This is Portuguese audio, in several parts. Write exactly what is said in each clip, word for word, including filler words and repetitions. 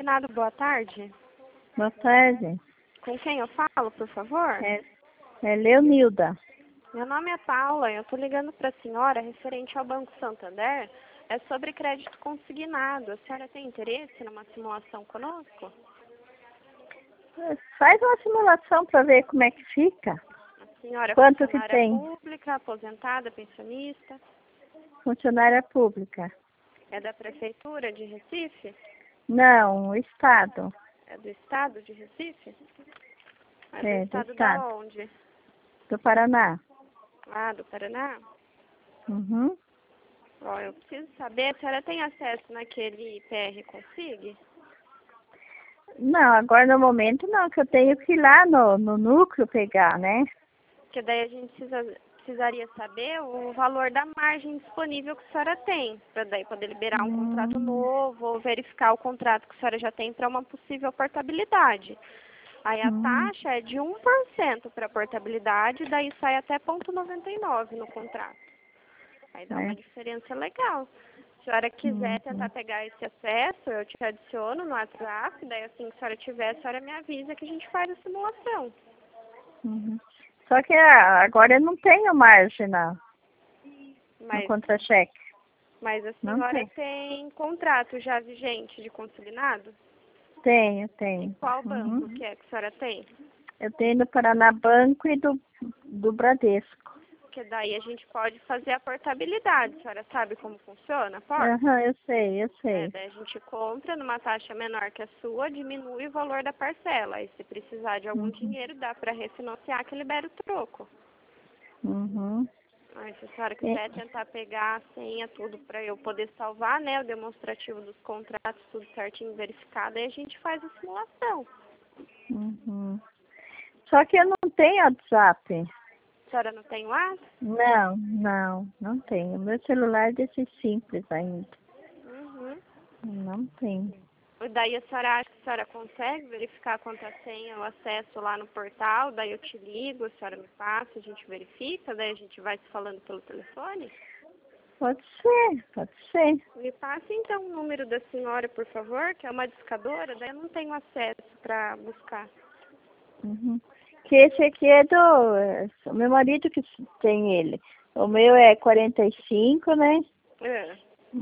Consignado, boa tarde. Boa tarde. Com quem eu falo, por favor? É, é Leonilda. Meu nome é Paula, eu estou ligando para a senhora referente ao Banco Santander. É sobre crédito consignado. A senhora tem interesse numa simulação conosco? Faz uma simulação para ver como é que fica. A senhora é Quanto que funcionária tem? pública, aposentada, pensionista? Funcionária pública. É da Prefeitura de Recife? Não, o Estado. É do Estado de Recife? É, É, do do Estado Estado. da onde? Do Paraná. Ah, do Paraná? Uhum. Ó, eu preciso saber, a senhora tem acesso naquele P R Consig? Não, agora no momento não, que eu tenho que ir lá no, no núcleo pegar, né? Porque daí a gente precisa, precisaria saber o valor da margem disponível que a senhora tem, para daí poder liberar um contrato Hum. novo ou verificar o contrato que a senhora já tem para uma possível portabilidade. Aí a Hum. taxa é de um por cento para portabilidade, daí sai até zero vírgula noventa e nove no contrato. Aí dá uma É. diferença legal. Se a senhora quiser Uhum. tentar pegar esse acesso, eu te adiciono no WhatsApp, daí assim que a senhora tiver, a senhora me avisa que a gente faz a simulação. Uhum. Só que ah, agora eu não tenho margem na, no Mas, contra-cheque. mas a Não senhora tem. tem contrato já vigente de consignado? Tenho, Em tenho. qual banco Uhum. que é que a senhora tem? Eu tenho do Paraná Banco e do, do Bradesco. Porque daí a gente pode fazer a portabilidade. A senhora sabe como funciona a porta? Aham, eu sei, eu É, sei. daí a gente compra numa taxa menor que a sua, diminui o valor da parcela. Aí se precisar de algum Uhum. dinheiro, dá para refinanciar que libera o troco. Uhum. Aí se a senhora E- quiser tentar pegar a senha, tudo para eu poder salvar, né, o demonstrativo dos contratos, tudo certinho verificado, aí a gente faz a simulação. Uhum. Só que eu não tenho WhatsApp. A senhora não tem WhatsApp? Não, não, não tenho. Meu celular é desse simples ainda. Uhum. Não tenho. E daí a senhora acha que a senhora consegue verificar quanto a senha, o acesso lá no portal, daí eu te ligo, a senhora me passa, a gente verifica, daí a gente vai se falando pelo telefone? Pode ser, pode ser. Me passe então o número da senhora, por favor, que é uma discadora, daí eu não tenho acesso para buscar. Uhum. Que esse aqui é do... é o meu marido que tem ele. O meu é quarenta e cinco, né? É,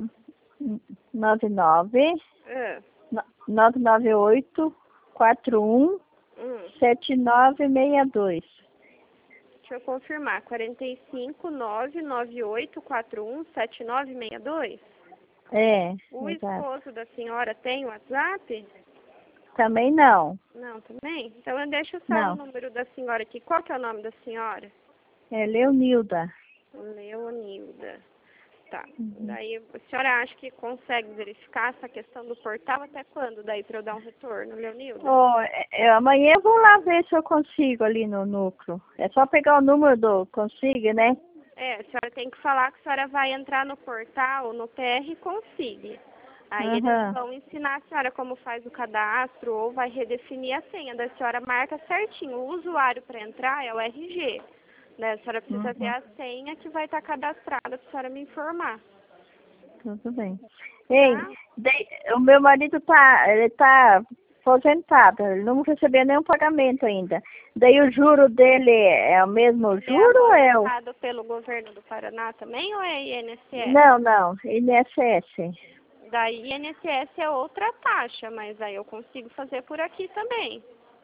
Nove nove é, nove nove oito quatro um hum. sete nove seis dois. Deixa eu confirmar, quarenta e cinco, nove nove oito quatro um sete nove seis dois? É, O exato. esposo da senhora tem WhatsApp? Também não. Não, também? Então eu deixo só o Não. número da senhora aqui. Qual que é o nome da senhora? É Leonilda. Leonilda. Tá. Uhum. Daí a senhora acha que consegue verificar essa questão do portal até quando? Daí para eu dar um retorno, Leonilda? Oh, é, é, amanhã eu vou lá ver se eu consigo ali no núcleo. É só pegar o número do consigo, né? É, a senhora tem que falar que a senhora vai entrar no portal, no P R Consig. Aí eles Aham. vão ensinar a senhora como faz o cadastro ou vai redefinir a senha. Daí a senhora marca certinho. O usuário para entrar é o R G. Né? A senhora precisa ver Uhum. a senha que vai estar cadastrada para a senhora me informar. Tudo bem. Ei, Tá? daí, o meu marido tá, ele tá aposentado, ele não recebeu nenhum pagamento ainda. Daí o juro dele é o mesmo Ele é juro ou é o... aposentado pelo governo do Paraná também ou é I N S S? Não, não, I N S S. Daí I N S S é outra taxa, mas aí eu consigo fazer por aqui também.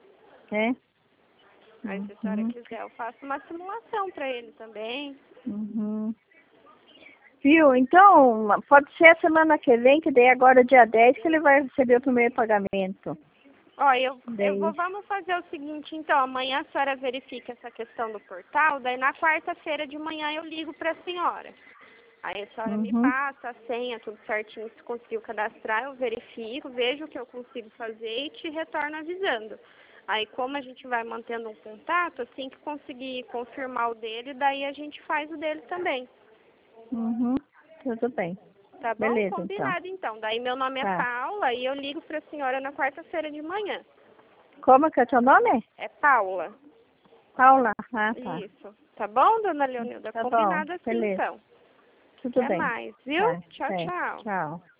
É? Aí se a senhora Uhum. quiser, eu faço uma simulação para ele também. Uhum. Viu? Então, pode ser a semana que vem, que daí agora dia dez que ele vai receber o primeiro pagamento. Ó, eu, eu vou, Daí. vamos fazer o seguinte, então, amanhã a senhora verifica essa questão do portal, daí na quarta-feira de manhã eu ligo para a senhora. Aí a senhora me Uhum. passa a senha, tudo certinho, se conseguiu cadastrar, eu verifico, vejo o que eu consigo fazer e te retorno avisando. Aí como a gente vai mantendo um contato, assim que conseguir confirmar o dele, daí a gente faz o dele também. Uhum. Tudo bem. Tá bom? Beleza, então. Combinado então. Daí meu nome é Tá. Paula e eu ligo para a senhora na quarta-feira de manhã. Como que é o teu nome? É Paula. Paula. Ah, tá. Isso. Tá bom, dona Leonilda? Tá bom. Combinado assim Beleza. então. Tudo Até bem. mais, viu? Tá, Tchau, certo. tchau. Tchau.